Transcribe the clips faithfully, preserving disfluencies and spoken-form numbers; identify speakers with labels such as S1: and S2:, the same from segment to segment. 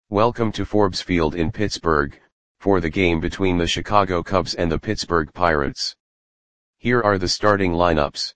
S1: Welcome to Forbes Field in Pittsburgh, for the game between the Chicago Cubs and the Pittsburgh Pirates. Here are the starting lineups.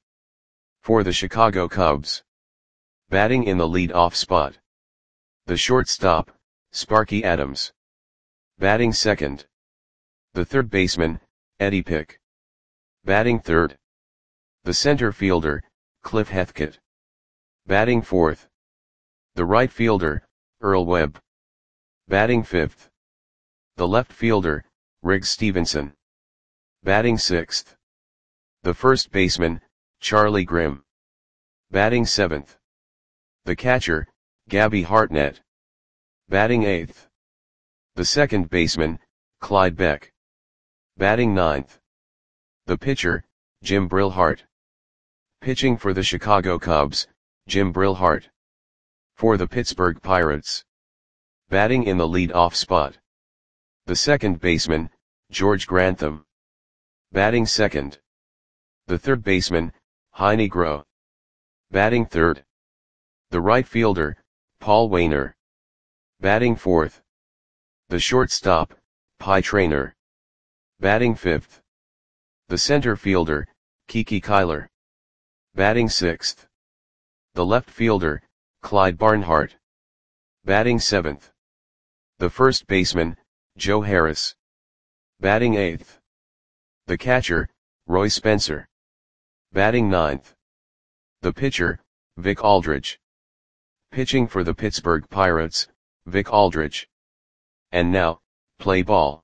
S1: For the Chicago Cubs. Batting in the lead-off spot. The shortstop, Sparky Adams. Batting second. The third baseman, Eddie Pick. Batting third. The center fielder, Cliff Hethkett. Batting fourth. The right fielder, Earl Webb. Batting fifth. The left fielder, Riggs Stephenson. Batting sixth. The first baseman, Charlie Grimm. Batting seventh. The catcher, Gabby Hartnett. Batting eighth. The second baseman, Clyde Beck. Batting ninth. The pitcher, Jim Brillhart. Pitching for the Chicago Cubs, Jim Brillhart. For the Pittsburgh Pirates. Batting in the lead-off spot. The second baseman, George Grantham. Batting second. The third baseman, Heinie Groh. Batting third. The right fielder, Paul Waner. Batting fourth. The shortstop, Pie Traynor. Batting fifth. The center fielder, Kiki Kyler. Batting sixth. The left fielder, Clyde Barnhart. Batting seventh. The first baseman, Joe Harris. Batting eighth. The catcher, Roy Spencer. Batting ninth. The pitcher, Vic Aldridge. Pitching for the Pittsburgh Pirates, Vic Aldridge. And now, play ball.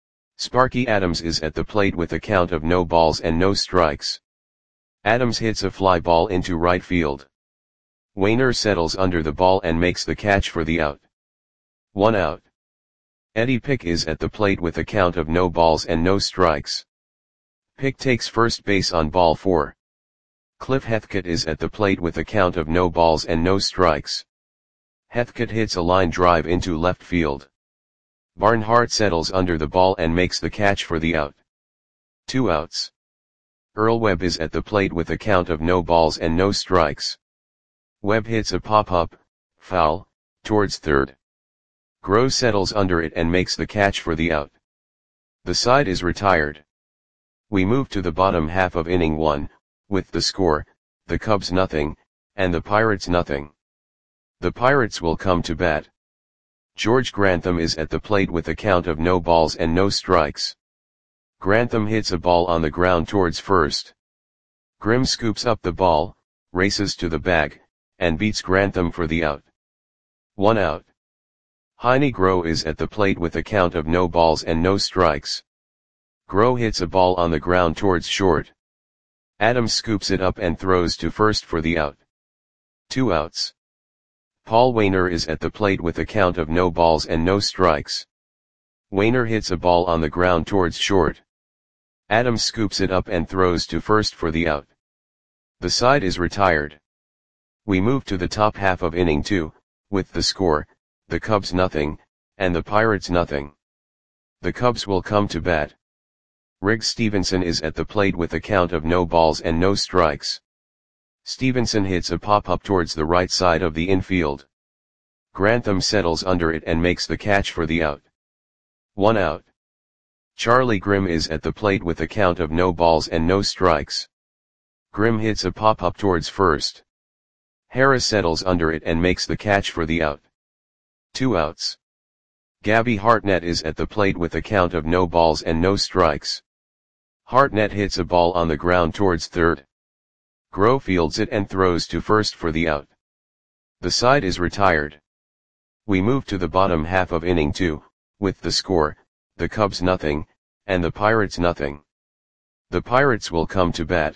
S1: Sparky Adams is at the plate with a count of no balls and no strikes. Adams hits a fly ball into right field. Waner settles under the ball and makes the catch for the out. One out. Eddie Pick is at the plate with a count of no balls and no strikes. Pick takes first base on ball four. Cliff Hethkett is at the plate with a count of no balls and no strikes. Hethkett hits a line drive into left field. Barnhart settles under the ball and makes the catch for the out. Two outs. Earl Webb is at the plate with a count of no balls and no strikes. Webb hits a pop-up, foul, towards third. Groh settles under it and makes the catch for the out. The side is retired. We move to the bottom half of inning one, with the score, the Cubs nothing, and the Pirates nothing. The Pirates will come to bat. George Grantham is at the plate with a count of no balls and no strikes. Grantham hits a ball on the ground towards first. Grimm scoops up the ball, races to the bag, and beats Grantham for the out. One out. Heinie Groh is at the plate with a count of no balls and no strikes. Groh hits a ball on the ground towards short. Adams scoops it up and throws to first for the out. Two outs. Paul Waner is at the plate with a count of no balls and no strikes. Waner hits a ball on the ground towards short. Adams scoops it up and throws to first for the out. The side is retired. We move to the top half of inning two, with the score, the Cubs nothing, and the Pirates nothing. The Cubs will come to bat. Riggs Stephenson is at the plate with a count of no balls and no strikes. Stephenson hits a pop-up towards the right side of the infield. Grantham settles under it and makes the catch for the out. One out. Charlie Grimm is at the plate with a count of no balls and no strikes. Grimm hits a pop-up towards first. Harris settles under it and makes the catch for the out. Two outs. Gabby Hartnett is at the plate with a count of no balls and no strikes. Hartnett hits a ball on the ground towards third. Groh fields it and throws to first for the out. The side is retired. We move to the bottom half of inning two, with the score, the Cubs nothing, and the Pirates nothing. The Pirates will come to bat.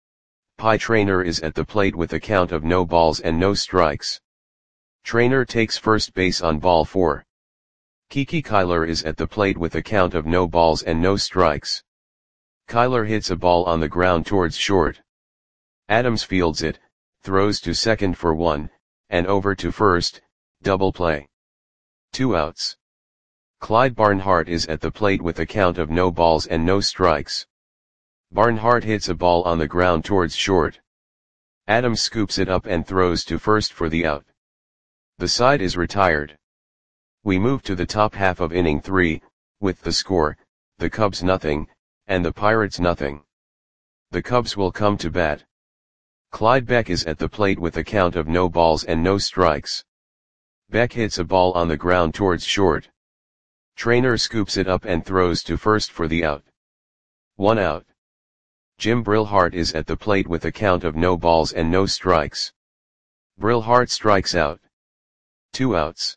S1: Pie Traynor is at the plate with a count of no balls and no strikes. Traynor takes first base on ball four. Kiki Kyler is at the plate with a count of no balls and no strikes. Kyler hits a ball on the ground towards short. Adams fields it, throws to second for one, and over to first, double play. Two outs. Clyde Barnhart is at the plate with a count of no balls and no strikes. Barnhart hits a ball on the ground towards short. Adams scoops it up and throws to first for the out. The side is retired. We move to the top half of inning three, with the score, the Cubs nothing, and the Pirates nothing. The Cubs will come to bat. Clyde Beck is at the plate with a count of no balls and no strikes. Beck hits a ball on the ground towards short. Trainer scoops it up and throws to first for the out. One out. Jim Brillhart is at the plate with a count of no balls and no strikes. Brillhart strikes out. Two outs.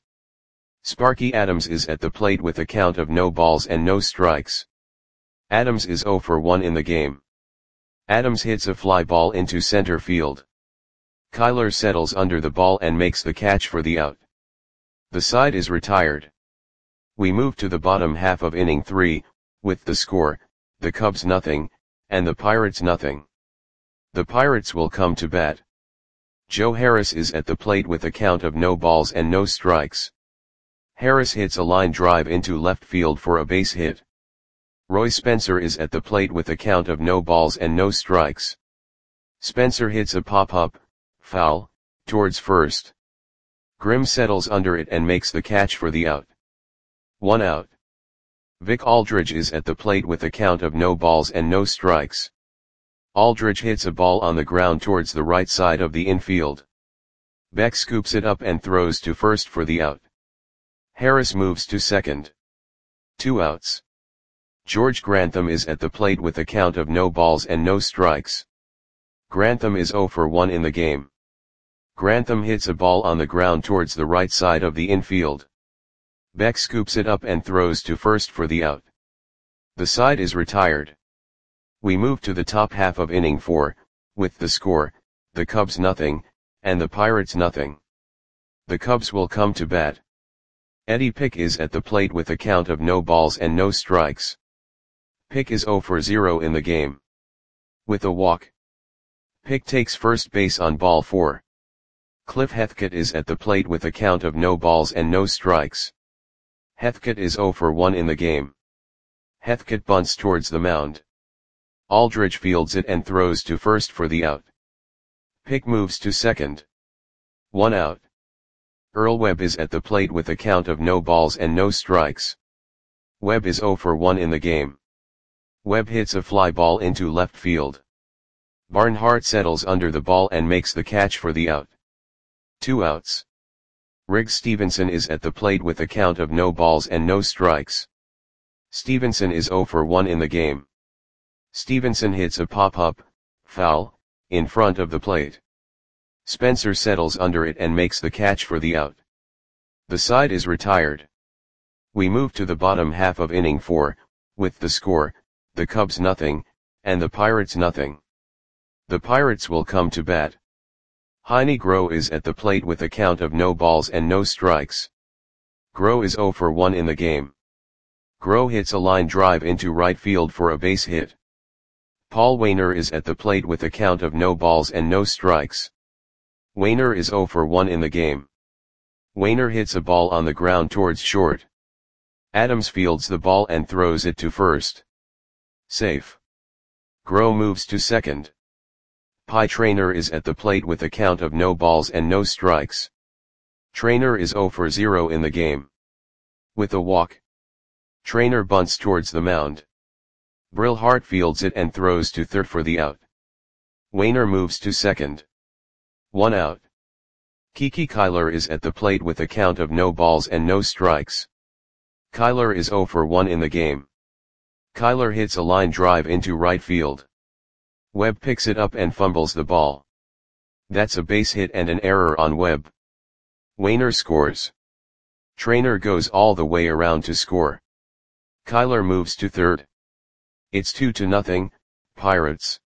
S1: Sparky Adams is at the plate with a count of no balls and no strikes. Adams is oh for one in the game. Adams hits a fly ball into center field. Kyler settles under the ball and makes the catch for the out. The side is retired. We move to the bottom half of inning three, with the score, the Cubs nothing, and the Pirates nothing. The Pirates will come to bat. Joe Harris is at the plate with a count of no balls and no strikes. Harris hits a line drive into left field for a base hit. Roy Spencer is at the plate with a count of no balls and no strikes. Spencer hits a pop-up, foul, towards first. Grimm settles under it and makes the catch for the out. One out. Vic Aldridge is at the plate with a count of no balls and no strikes. Aldridge hits a ball on the ground towards the right side of the infield. Beck scoops it up and throws to first for the out. Harris moves to second. Two outs. George Grantham is at the plate with a count of no balls and no strikes. Grantham is oh for one in the game. Grantham hits a ball on the ground towards the right side of the infield. Beck scoops it up and throws to first for the out. The side is retired. We move to the top half of inning four, with the score, the Cubs nothing, and the Pirates nothing. The Cubs will come to bat. Eddie Pick is at the plate with a count of no balls and no strikes. Pick is oh for zero in the game. With a walk. Pick takes first base on ball four. Cliff Heathcote is at the plate with a count of no balls and no strikes. Heathcote is oh for one in the game. Heathcote bunts towards the mound. Aldridge fields it and throws to first for the out. Pick moves to second. One out. Earl Webb is at the plate with a count of no balls and no strikes. Webb is oh for one in the game. Webb hits a fly ball into left field. Barnhart settles under the ball and makes the catch for the out. Two outs. Riggs Stevenson is at the plate with a count of no balls and no strikes. Stevenson is oh for one in the game. Stevenson hits a pop-up, foul, in front of the plate. Spencer settles under it and makes the catch for the out. The side is retired. We move to the bottom half of inning four, with the score, the Cubs nothing, and the Pirates nothing. The Pirates will come to bat. Heine Groh is at the plate with a count of no balls and no strikes. Groh is oh for one in the game. Groh hits a line drive into right field for a base hit. Paul Waner is at the plate with a count of no balls and no strikes. Waner is oh for one in the game. Waner hits a ball on the ground towards short. Adams fields the ball and throws it to first. Safe. Groh moves to second. Pie Traynor is at the plate with a count of no balls and no strikes. Traynor is oh for zero in the game. With a walk. Traynor bunts towards the mound. Brillhart fields it and throws to third for the out. Waner moves to second. One out. Kiki Kyler is at the plate with a count of no balls and no strikes. Kyler is oh for one in the game. Kyler hits a line drive into right field. Webb picks it up and fumbles the ball. That's a base hit and an error on Webb. Waner scores. Traynor goes all the way around to score. Kyler moves to third. It's two to nothing, Pirates.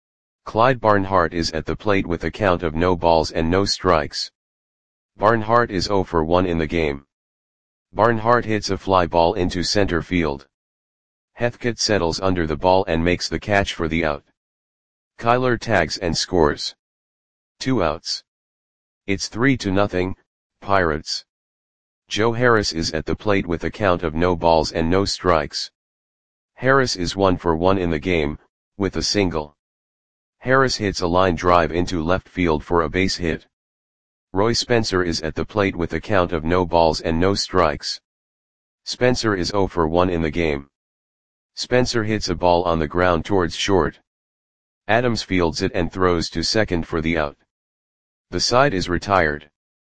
S1: Clyde Barnhart is at the plate with a count of no balls and no strikes. Barnhart is oh for one in the game. Barnhart hits a fly ball into center field. Heathcote settles under the ball and makes the catch for the out. Kyler tags and scores. Two outs. It's three to nothing, Pirates. Joe Harris is at the plate with a count of no balls and no strikes. Harris is one for one in the game, with a single. Harris hits a line drive into left field for a base hit. Roy Spencer is at the plate with a count of no balls and no strikes. Spencer is zero for one in the game. Spencer hits a ball on the ground towards short. Adams fields it and throws to second for the out. The side is retired.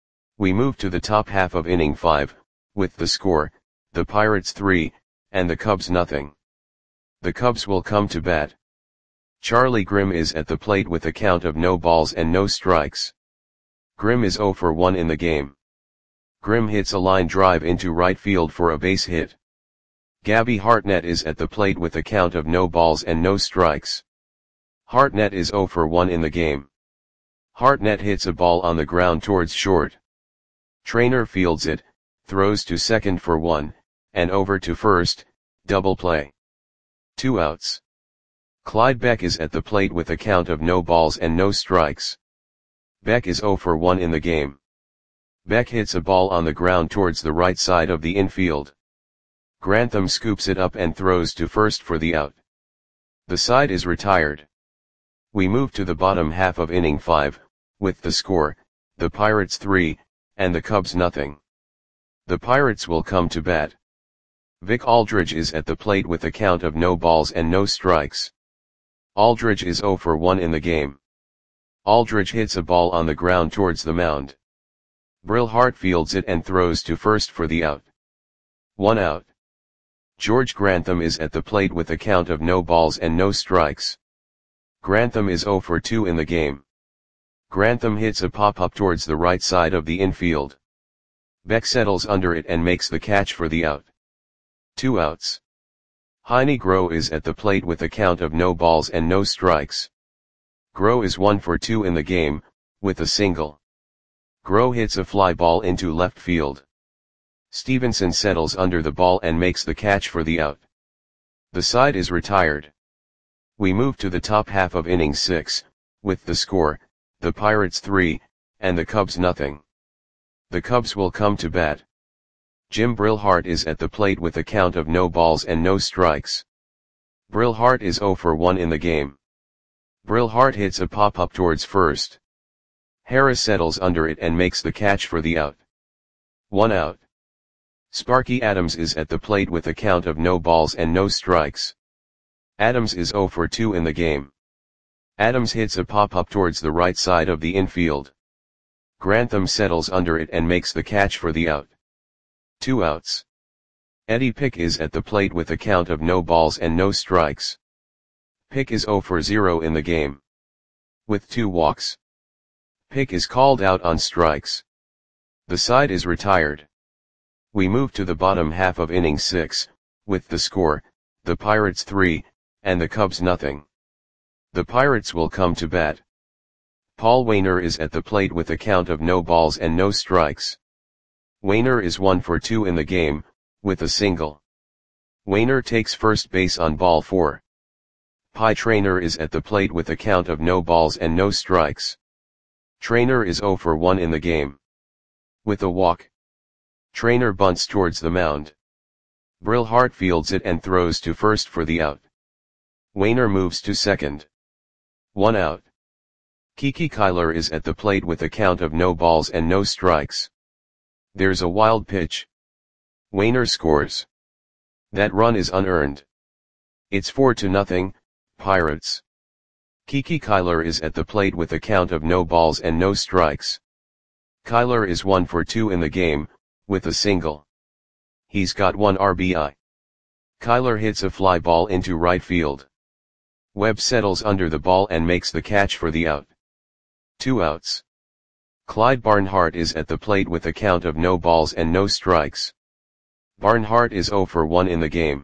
S1: We move to the top half of inning five, with the score, the Pirates three, and the Cubs nothing. The Cubs will come to bat. Charlie Grimm is at the plate with a count of no balls and no strikes. Grimm is zero for one in the game. Grimm hits a line drive into right field for a base hit. Gabby Hartnett is at the plate with a count of no balls and no strikes. Hartnett is zero for one in the game. Hartnett hits a ball on the ground towards short. Trainer fields it, throws to second for one, and over to first, double play. Two outs. Clyde Beck is at the plate with a count of no balls and no strikes. Beck is zero for one in the game. Beck hits a ball on the ground towards the right side of the infield. Grantham scoops it up and throws to first for the out. The side is retired. We move to the bottom half of inning five, with the score, the Pirates three, and the Cubs nothing. The Pirates will come to bat. Vic Aldridge is at the plate with a count of no balls and no strikes. Aldridge is zero for one in the game. Aldridge hits a ball on the ground towards the mound. Brillhart fields it and throws to first for the out. One out. George Grantham is at the plate with a count of no balls and no strikes. Grantham is zero for two in the game. Grantham hits a pop-up towards the right side of the infield. Beck settles under it and makes the catch for the out. Two outs. Heine Groh is at the plate with a count of no balls and no strikes. Groh is one for two in the game, with a single. Groh hits a fly ball into left field. Stevenson settles under the ball and makes the catch for the out. The side is retired. We move to the top half of inning six, with the score, the Pirates three, and the Cubs nothing. The Cubs will come to bat. Jim Brillhart is at the plate with a count of no balls and no strikes. Brillhart is zero for one in the game. Brillhart hits a pop-up towards first. Harris settles under it and makes the catch for the out. One out. Sparky Adams is at the plate with a count of no balls and no strikes. Adams is zero for two in the game. Adams hits a pop-up towards the right side of the infield. Grantham settles under it and makes the catch for the out. Two outs. Eddie Pick is at the plate with a count of no balls and no strikes. Pick is zero for zero in the game. With two walks. Pick is called out on strikes. The side is retired. We move to the bottom half of inning six, with the score, the Pirates three, and the Cubs nothing. The Pirates will come to bat. Paul Wainer is at the plate with a count of no balls and no strikes. Wainer is one for two in the game, with a single. Wainer takes first base on ball four. Pie Traynor is at the plate with a count of no balls and no strikes. Traynor is zero for one in the game. With a walk. Traynor bunts towards the mound. Brillhart fields it and throws to first for the out. Wainer moves to second. One out. Kiki Kyler is at the plate with a count of no balls and no strikes. There's a wild pitch. Wainer scores. That run is unearned. It's four to nothing, Pirates. Kiki Kyler is at the plate with a count of no balls and no strikes. Kyler is one for two in the game, with a single. He's got one R B I. Kyler hits a fly ball into right field. Webb settles under the ball and makes the catch for the out. Two outs. Clyde Barnhart is at the plate with a count of no balls and no strikes. Barnhart is zero for one in the game.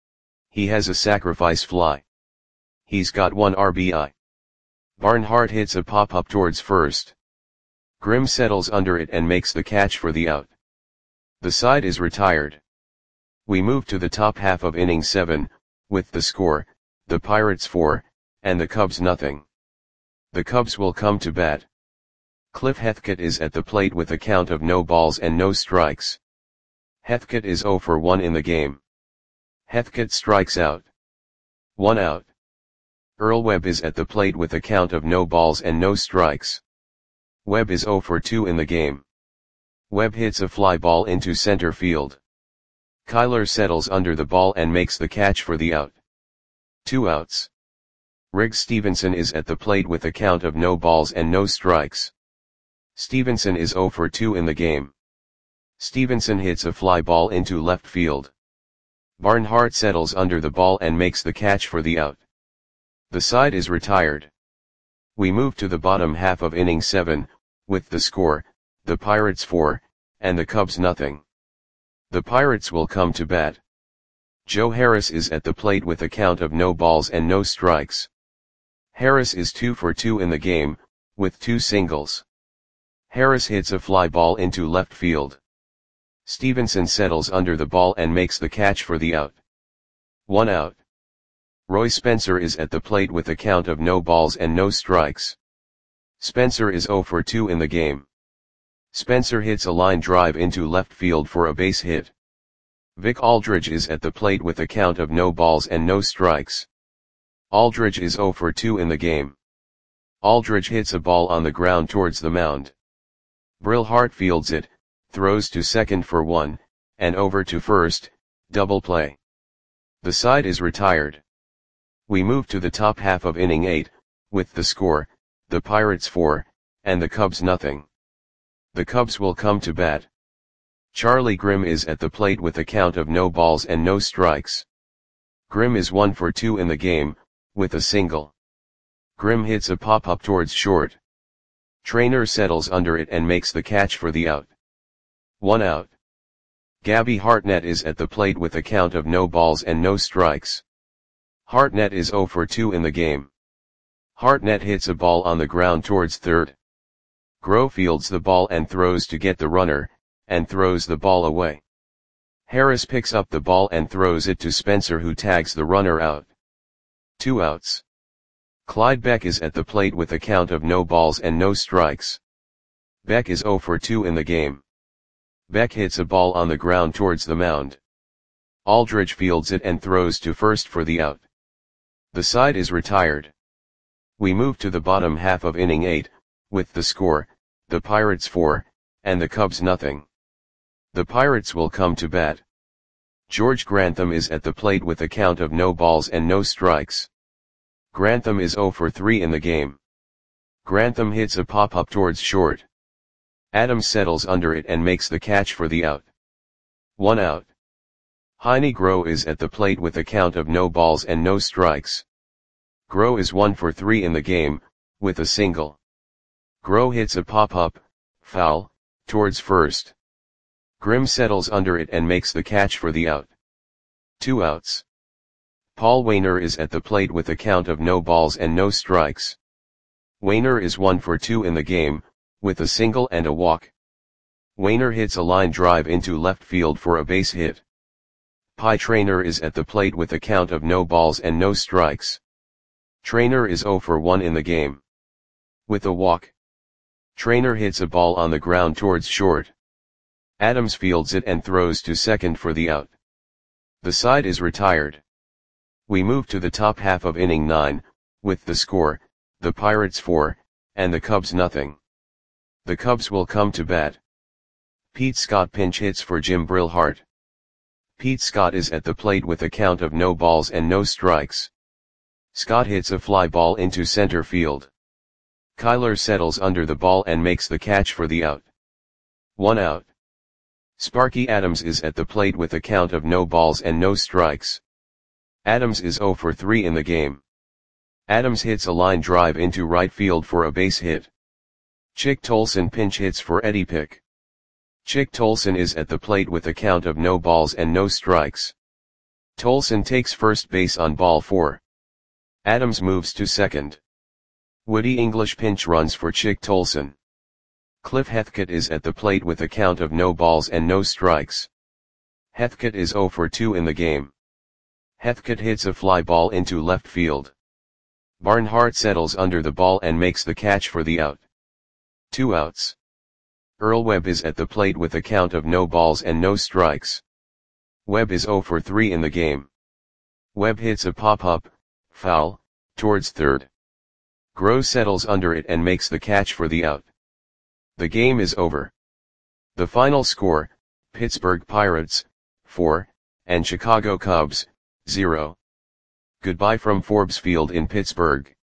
S1: He has a sacrifice fly. He's got one R B I. Barnhart hits a pop-up towards first. Grimm settles under it and makes the catch for the out. The side is retired. We move to the top half of inning seven, with the score, the Pirates four, and the Cubs nothing. The Cubs will come to bat. Cliff Heathcote is at the plate with a count of no balls and no strikes. Heathcote is zero for one in the game. Heathcote strikes out. One out. Earl Webb is at the plate with a count of no balls and no strikes. Webb is zero for two in the game. Webb hits a fly ball into center field. Kyler settles under the ball and makes the catch for the out. Two outs. Riggs Stevenson is at the plate with a count of no balls and no strikes. Stevenson is zero for two in the game. Stevenson hits a fly ball into left field. Barnhart settles under the ball and makes the catch for the out. The side is retired. We move to the bottom half of inning seven, with the score, the Pirates four, and the Cubs nothing. The Pirates will come to bat. Joe Harris is at the plate with a count of no balls and no strikes. Harris is two for two in the game, with two singles. Harris hits a fly ball into left field. Stevenson settles under the ball and makes the catch for the out. One out. Roy Spencer is at the plate with a count of no balls and no strikes. Spencer is zero for two in the game. Spencer hits a line drive into left field for a base hit. Vic Aldridge is at the plate with a count of no balls and no strikes. Aldridge is zero for two in the game. Aldridge hits a ball on the ground towards the mound. Brillhart fields it, throws to second for one, and over to first, double play. The side is retired. We move to the top half of inning eight, with the score, the Pirates four, and the Cubs nothing. The Cubs will come to bat. Charlie Grimm is at the plate with a count of no balls and no strikes. Grimm is one for two in the game, with a single. Grimm hits a pop-up towards short. Trainer settles under it and makes the catch for the out. One out. Gabby Hartnett is at the plate with a count of no balls and no strikes. Hartnett is zero for two in the game. Hartnett hits a ball on the ground towards third. Groh fields the ball and throws to get the runner, and throws the ball away. Harris picks up the ball and throws it to Spencer, who tags the runner out. Two outs. Clyde Beck is at the plate with a count of no balls and no strikes. Beck is zero for two in the game. Beck hits a ball on the ground towards the mound. Aldridge fields it and throws to first for the out. The side is retired. We move to the bottom half of inning eight, with the score, the Pirates four, and the Cubs nothing. The Pirates will come to bat. George Grantham is at the plate with a count of no balls and no strikes. Grantham is zero for three in the game. Grantham hits a pop-up towards short. Adams settles under it and makes the catch for the out. One out. Heine Groh is at the plate with a count of no balls and no strikes. Groh is one for three in the game, with a single. Groh hits a pop-up, foul, towards first. Grimm settles under it and makes the catch for the out. Two outs. Paul Wainer is at the plate with a count of no balls and no strikes. Wainer is one for two in the game, with a single and a walk. Wainer hits a line drive into left field for a base hit. Pie Traynor is at the plate with a count of no balls and no strikes. Traynor is zero for one in the game. With a walk. Traynor hits a ball on the ground towards short. Adams fields it and throws to second for the out. The side is retired. We move to the top half of inning nine, with the score, the Pirates four, and the Cubs nothing. The Cubs will come to bat. Pete Scott pinch hits for Jim Brillhart. Pete Scott is at the plate with a count of no balls and no strikes. Scott hits a fly ball into center field. Kyler settles under the ball and makes the catch for the out. One out. Sparky Adams is at the plate with a count of no balls and no strikes. Adams is zero for three in the game. Adams hits a line drive into right field for a base hit. Chick Tolson pinch hits for Eddie Pick. Chick Tolson is at the plate with a count of no balls and no strikes. Tolson takes first base on ball four. Adams moves to second. Woody English pinch runs for Chick Tolson. Cliff Heathcote is at the plate with a count of no balls and no strikes. Heathcote is zero for two in the game. Heathcote hits a fly ball into left field. Barnhart settles under the ball and makes the catch for the out. Two outs. Earl Webb is at the plate with a count of no balls and no strikes. Webb is zero for three in the game. Webb hits a pop-up, foul, towards third. Groh settles under it and makes the catch for the out. The game is over. The final score, Pittsburgh Pirates, four, and Chicago Cubs, zero. Goodbye from Forbes Field in Pittsburgh.